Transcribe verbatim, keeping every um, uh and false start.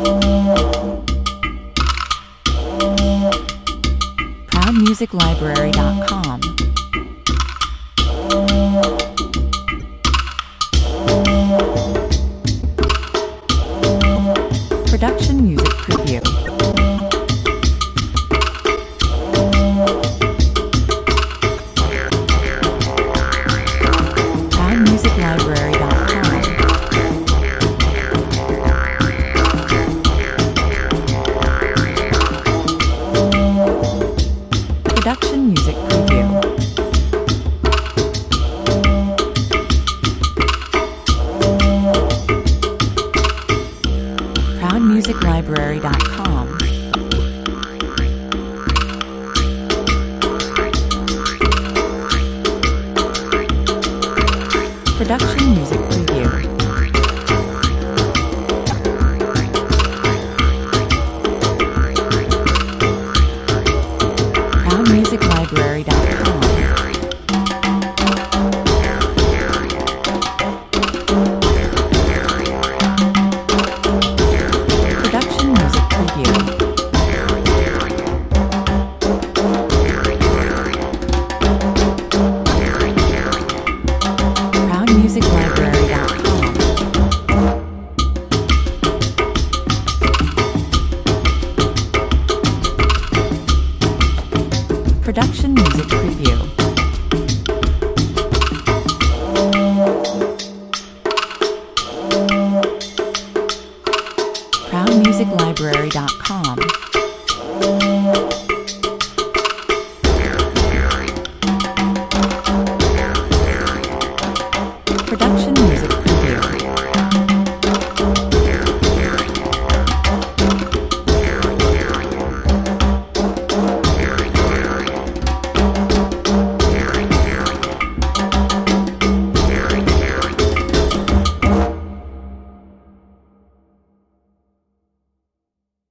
proud music library dot com. Production Music Preview. proud music library dot com. Production Music Preview. proud music library dot com. Production Music Preview. proud music library dot com. Production Music Preview. proud music library dot com. Production Music Preview. proud music library dot com.